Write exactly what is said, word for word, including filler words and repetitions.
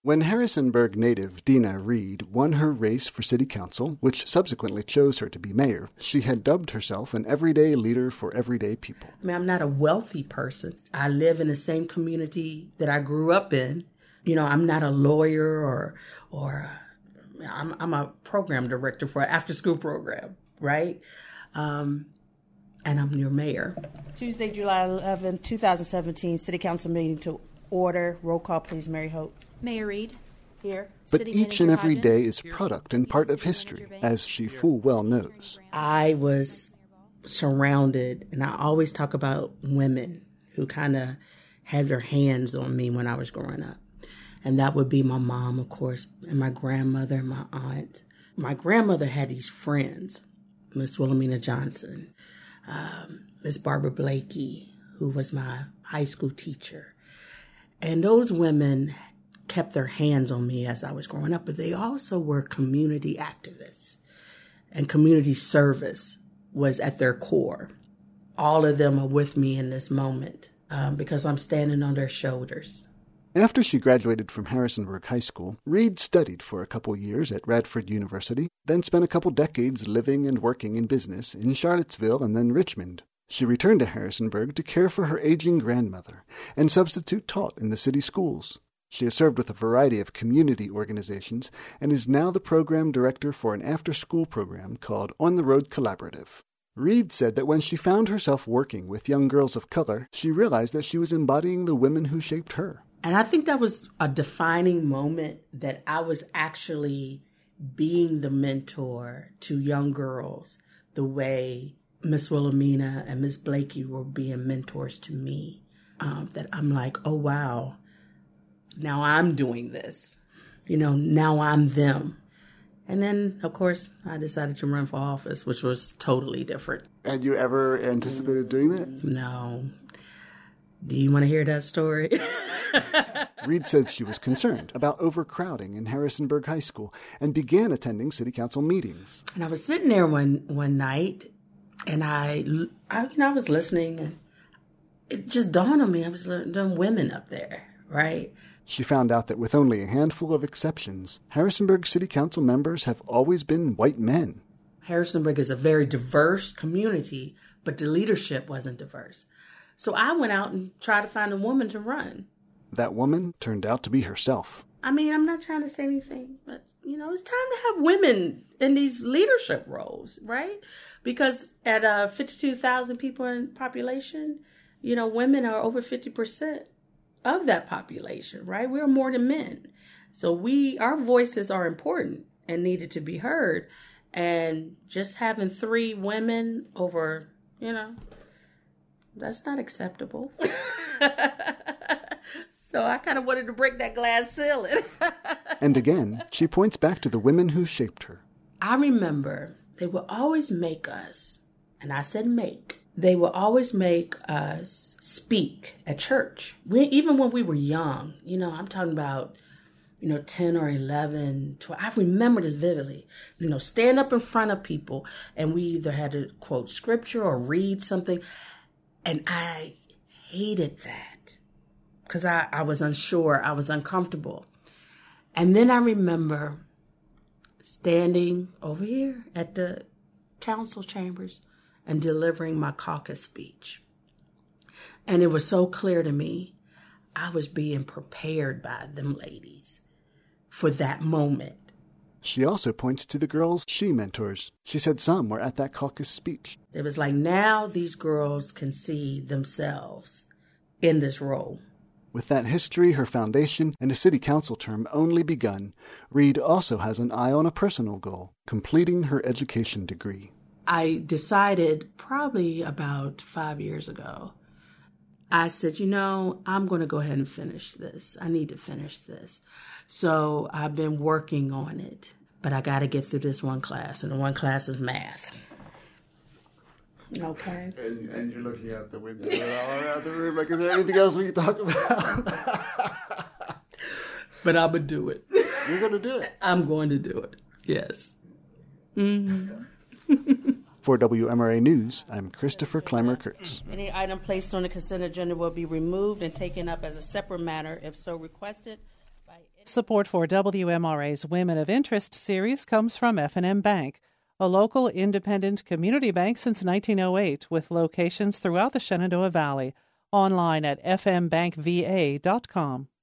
When Harrisonburg native Dina Reed won her race for city council, which subsequently chose her to be mayor, she had dubbed herself an everyday leader for everyday people. I mean, I'm not a wealthy person. I live in the same community that I grew up in. You know, I'm not a lawyer or, or I'm, I'm a program director for an after-school program, right? Um, and I'm your mayor. Tuesday, July eleventh, twenty seventeen, City Council meeting to order. Roll call, please, Mary Hope. Mayor Reed. Here. But City each Manager and every Hodgen. day is product and part of history, as she full well knows. I was surrounded, and I always talk about women who kind of had their hands on me when I was growing up. And that would be my mom, of course, and my grandmother and my aunt. My grandmother had these friends, Miss Wilhelmina Johnson, um, Miss Barbara Blakey, who was my high school teacher. And those women kept their hands on me as I was growing up, but they also were community activists, and community service was at their core. All of them are with me in this moment um, because I'm standing on their shoulders. After she graduated from Harrisonburg High School, Reed studied for a couple years at Radford University, then spent a couple decades living and working in business in Charlottesville and then Richmond. She returned to Harrisonburg to care for her aging grandmother and substitute taught in the city schools. She has served with a variety of community organizations and is now the program director for an after-school program called On the Road Collaborative. Reed said that when she found herself working with young girls of color, she realized that she was embodying the women who shaped her. And I think that was a defining moment that I was actually being the mentor to young girls the way Miss Wilhelmina and Miss Blakey were being mentors to me. Um, that I'm like, oh, wow. Now I'm doing this, you know, now I'm them. And then, of course, I decided to run for office, which was totally different. Had you ever anticipated doing that? No. Do you want to hear that story? Reed said she was concerned about overcrowding in Harrisonburg High School and began attending city council meetings. And I was sitting there one, one night, and I, I, you know, I was listening, and it just dawned on me, I was doing women up there, right? She found out that with only a handful of exceptions, Harrisonburg City Council members have always been white men. Harrisonburg is a very diverse community, but the leadership wasn't diverse. So I went out and tried to find a woman to run. That woman turned out to be herself. I mean, I'm not trying to say anything, but, you know, it's time to have women in these leadership roles, right? Because at uh, fifty-two thousand people in population, you know, women are over fifty percent. Of that population, right? We're more than men. So we, our voices are important and needed to be heard. And just having three women over, you know, that's not acceptable. So I kind of wanted to break that glass ceiling. And again, she points back to the women who shaped her. I remember they would always make us, and I said make, they would always make us speak at church. We, even when we were young, you know, I'm talking about, you know, ten or eleven, twelve. I remember this vividly. You know, stand up in front of people, and we either had to quote scripture or read something. And I hated that because I, I was unsure. I was uncomfortable. And then I remember standing over here at the council chambers and delivering my caucus speech. And it was so clear to me, I was being prepared by them ladies for that moment. She also points to the girls she mentors. She said some were at that caucus speech. It was like, now these girls can see themselves in this role. With that history, her foundation, and a city council term only begun, Reed also has an eye on a personal goal, completing her education degree. I decided probably about five years ago, I said, you know, I'm going to go ahead and finish this. I need to finish this. So I've been working on it, but I got to get through this one class, and the one class is math. Okay. And, and you're looking out the window and all around the room, like, is there anything else we can talk about? But I'm going to do it. You're going to do it. I'm going to do it. Yes. Mm-hmm. For W M R A News, I'm Christopher Clymer-Kurtz. Any item placed on the consent agenda will be removed and taken up as a separate matter if so requested by Support for W M R A's Women of Interest series comes from F and M Bank, a local independent community bank since nineteen oh eight with locations throughout the Shenandoah Valley. Online at f m bank v a dot com.